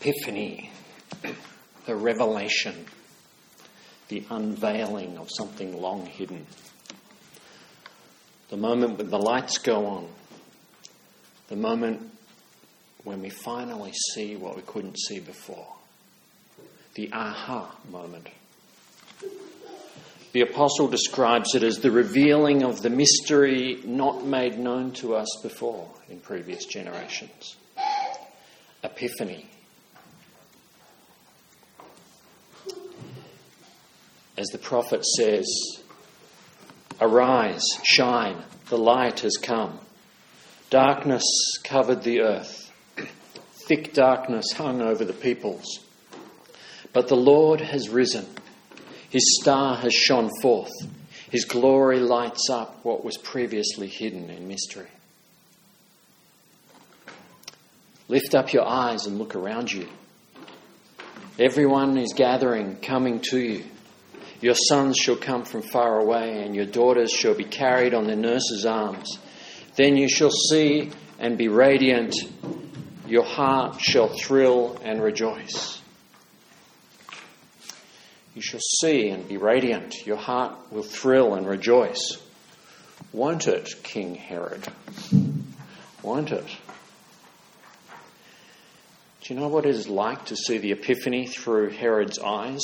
Epiphany, the revelation, the unveiling of something long hidden. The moment when the lights go on, the moment when we finally see what we couldn't see before. The aha moment. The apostle describes it as the revealing of the mystery not made known to us before in previous generations. Epiphany. As the prophet says, "Arise, shine, the light has come. Darkness covered the earth. Thick darkness hung over the peoples. But the Lord has risen. His star has shone forth. His glory lights up what was previously hidden in mystery." Lift up your eyes and look around you. Everyone is gathering, coming to you. Your sons shall come from far away, and your daughters shall be carried on their nurses' arms. Then you shall see and be radiant. Your heart shall thrill and rejoice. You shall see and be radiant. Your heart will thrill and rejoice. Won't it, King Herod? Won't it? Do you know what it is like to see the Epiphany through Herod's eyes?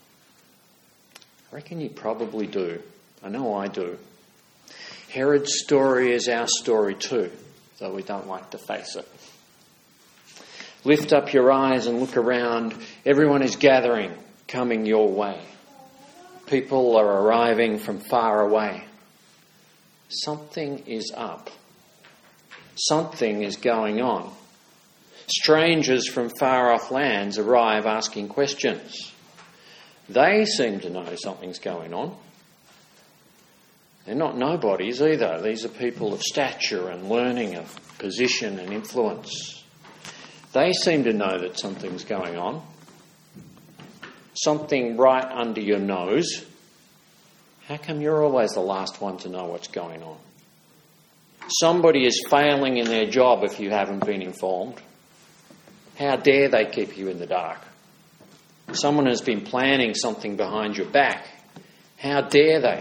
I reckon you probably do. I know I do. Herod's story is our story too, though we don't like to face it. Lift up your eyes and look around. Everyone is gathering, coming your way. People are arriving from far away. Something is up. Something is going on. Strangers from far off lands arrive asking questions. They seem to know something's going on. They're not nobodies either. These are people of stature and learning, of position and influence. They seem to know that something's going on. Something right under your nose. How come you're always the last one to know what's going on? Somebody is failing in their job if you haven't been informed. How dare they keep you in the dark? Someone has been planning something behind your back. How dare they?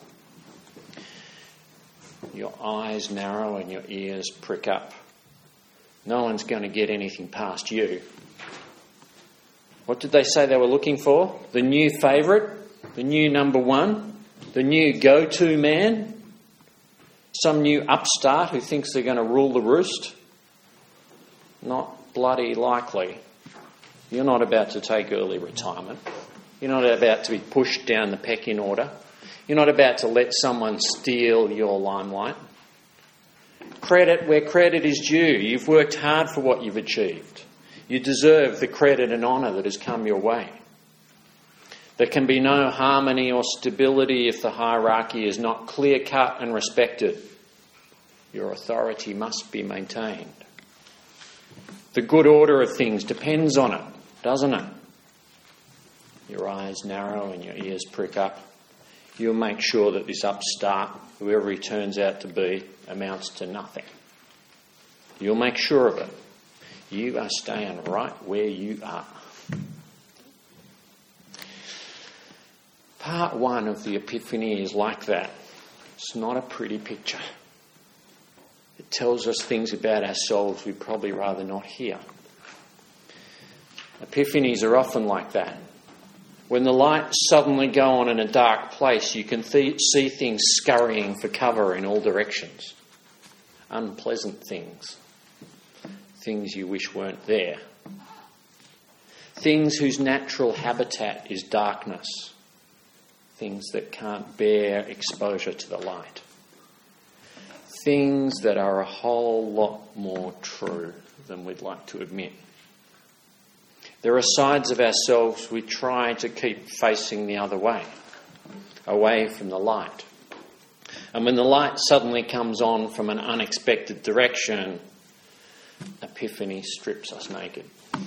Your eyes narrow and your ears prick up. No one's going to get anything past you. What did they say they were looking for? The new favourite? The new number one? The new go-to man? Some new upstart who thinks they're going to rule the roost? Not bloody likely. You're not about to take early retirement. You're not about to be pushed down the pecking order. You're not about to let someone steal your limelight. Credit where credit is due. You've worked hard for what you've achieved. You deserve the credit and honour that has come your way. There can be no harmony or stability if the hierarchy is not clear-cut and respected. Your authority must be maintained. The good order of things depends on it, doesn't it? Your eyes narrow and your ears prick up. You'll make sure that this upstart, whoever he turns out to be, amounts to nothing. You'll make sure of it. You are staying right where you are. Part one of the Epiphany is like that. It's not a pretty picture. It tells us things about ourselves we'd probably rather not hear. Epiphanies are often like that. When the lights suddenly go on in a dark place, you can see things scurrying for cover in all directions. Unpleasant things. Things you wish weren't there. Things whose natural habitat is darkness. Things that can't bear exposure to the light. Things that are a whole lot more true than we'd like to admit. There are sides of ourselves we try to keep facing the other way, away from the light. And when the light suddenly comes on from an unexpected direction, Epiphany strips us naked.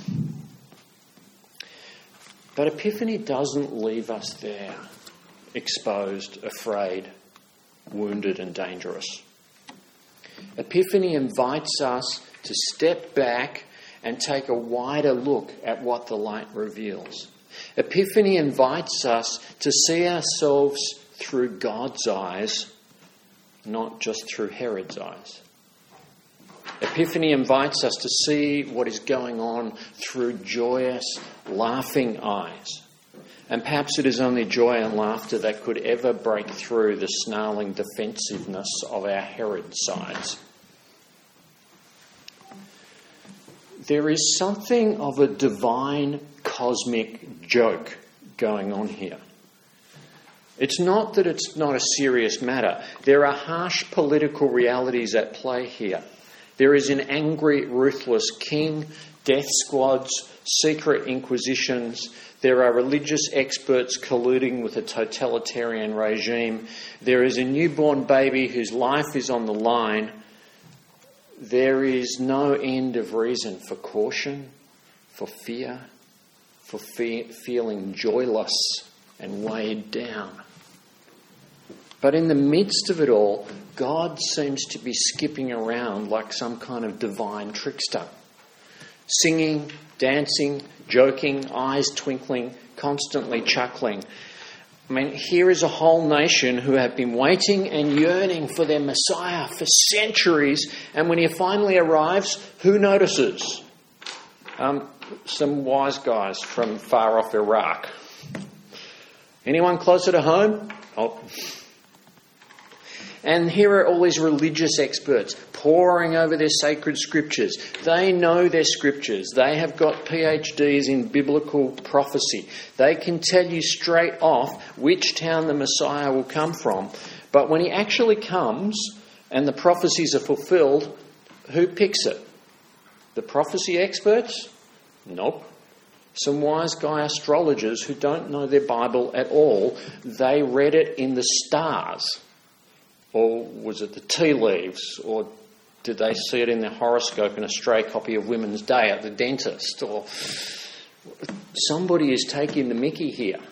But Epiphany doesn't leave us there, exposed, afraid, wounded and dangerous. Epiphany invites us to step back and take a wider look at what the light reveals. Epiphany invites us to see ourselves through God's eyes, not just through Herod's eyes. Epiphany invites us to see what is going on through joyous, laughing eyes. And perhaps it is only joy and laughter that could ever break through the snarling defensiveness of our Herod sides. There is something of a divine cosmic joke going on here. It's not that it's not a serious matter. There are harsh political realities at play here. There is an angry, ruthless king, death squads, secret inquisitions. There are religious experts colluding with a totalitarian regime. There is a newborn baby whose life is on the line. There is no end of reason for caution, for fear, for feeling joyless and weighed down. But in the midst of it all, God seems to be skipping around like some kind of divine trickster. Singing, dancing, joking, eyes twinkling, constantly chuckling. I mean, here is a whole nation who have been waiting and yearning for their Messiah for centuries, and when he finally arrives, who notices? Some wise guys from far off Iraq. Anyone closer to home? Oh. And here are all these religious experts poring over their sacred scriptures. They know their scriptures. They have got PhDs in biblical prophecy. They can tell you straight off which town the Messiah will come from. But when he actually comes and the prophecies are fulfilled, who picks it? The prophecy experts? Nope. Some wise guy astrologers who don't know their Bible at all. They read it in the stars. Or was it the tea leaves? Or did they see it in their horoscope in a stray copy of Women's Day at the dentist? Or somebody is taking the mickey here.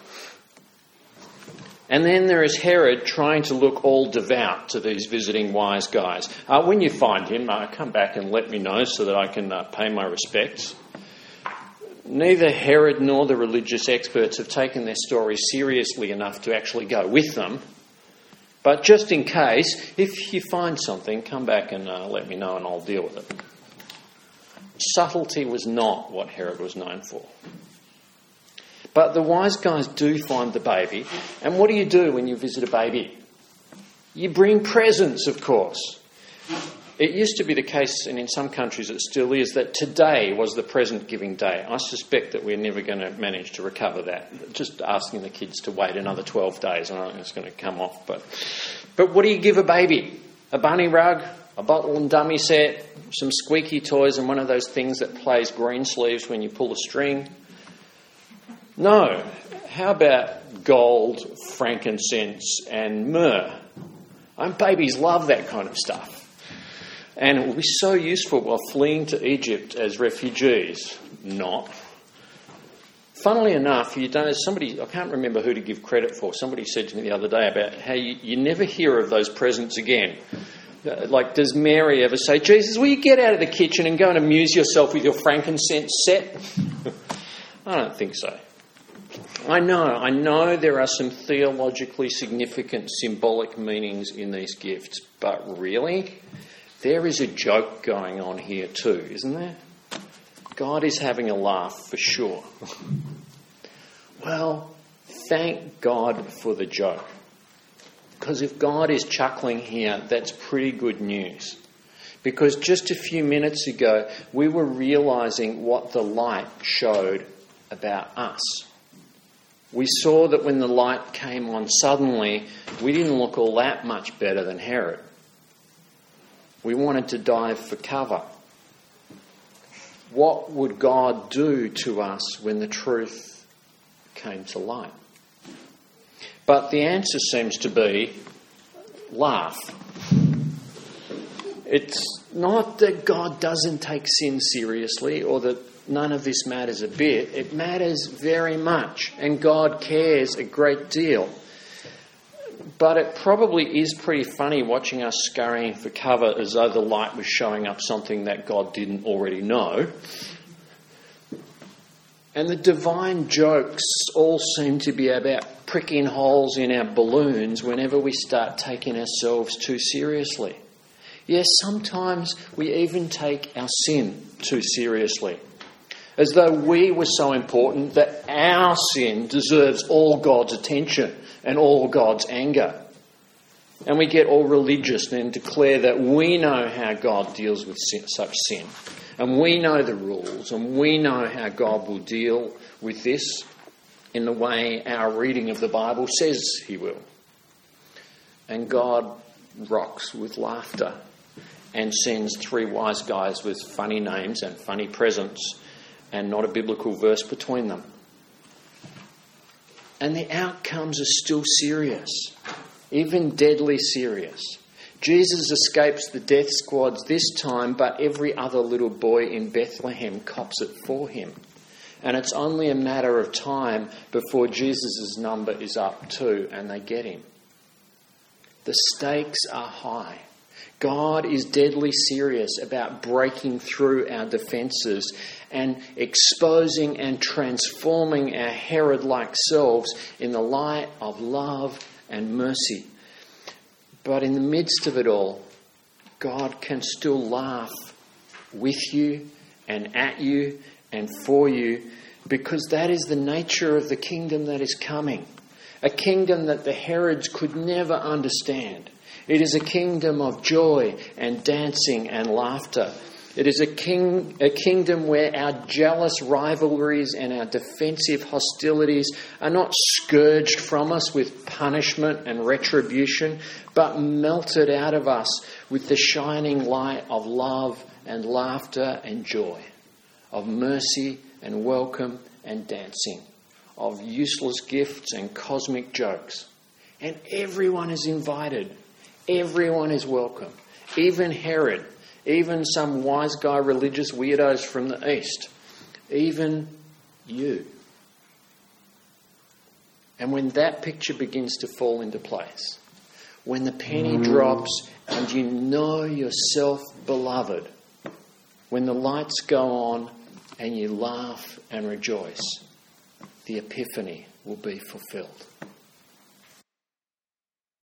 And then there is Herod trying to look all devout to these visiting wise guys. When you find him, come back and let me know so that I can pay my respects. Neither Herod nor the religious experts have taken their story seriously enough to actually go with them. But just in case, if you find something, come back and let me know and I'll deal with it. Subtlety was not what Herod was known for. But the wise guys do find the baby. And what do you do when you visit a baby? You bring presents, of course. It used to be the case, and in some countries it still is, that today was the present-giving day. I suspect that we're never going to manage to recover that. Just asking the kids to wait another 12 days, I don't think it's going to come off. But what do you give a baby? A bunny rug, a bottle and dummy set, some squeaky toys, and one of those things that plays green sleeves when you pull a string? No. How about gold, frankincense, and myrrh? Babies love that kind of stuff. And it will be so useful while fleeing to Egypt as refugees. Not. Funnily enough, somebody, I can't remember who to give credit for, somebody said to me the other day about how you never hear of those presents again. Like, does Mary ever say, Jesus, will you get out of the kitchen and go and amuse yourself with your frankincense set? I don't think so. I know there are some theologically significant symbolic meanings in these gifts, but really, there is a joke going on here too, isn't there? God is having a laugh for sure. Well, thank God for the joke. Because if God is chuckling here, that's pretty good news. Because just a few minutes ago, we were realising what the light showed about us. We saw that when the light came on suddenly, we didn't look all that much better than Herod. We wanted to dive for cover. What would God do to us when the truth came to light? But the answer seems to be laugh. It's not that God doesn't take sin seriously or that none of this matters a bit. It matters very much, and God cares a great deal. But it probably is pretty funny watching us scurrying for cover as though the light was showing up something that God didn't already know. And the divine jokes all seem to be about pricking holes in our balloons whenever we start taking ourselves too seriously. Yes, sometimes we even take our sin too seriously, as though we were so important that our sin deserves all God's attention and all God's anger. And we get all religious and declare that we know how God deals with such sin. And we know the rules, and we know how God will deal with this in the way our reading of the Bible says he will. And God rocks with laughter and sends 3 wise guys with funny names and funny presents and not a biblical verse between them. And the outcomes are still serious, even deadly serious. Jesus escapes the death squads this time, but every other little boy in Bethlehem cops it for him. And it's only a matter of time before Jesus' number is up too, and they get him. The stakes are high. God is deadly serious about breaking through our defences and exposing and transforming our Herod-like selves in the light of love and mercy. But in the midst of it all, God can still laugh with you and at you and for you, because that is the nature of the kingdom that is coming. A kingdom that the Herods could never understand. It is a kingdom of joy and dancing and laughter. It is a kingdom where our jealous rivalries and our defensive hostilities are not scourged from us with punishment and retribution, but melted out of us with the shining light of love and laughter and joy, of mercy and welcome and dancing, of useless gifts and cosmic jokes. And everyone is invited. Everyone is welcome. Even Herod. Even some wise guy religious weirdos from the east. Even you. And when that picture begins to fall into place, when the penny drops and you know yourself beloved, when the lights go on and you laugh and rejoice, the epiphany will be fulfilled.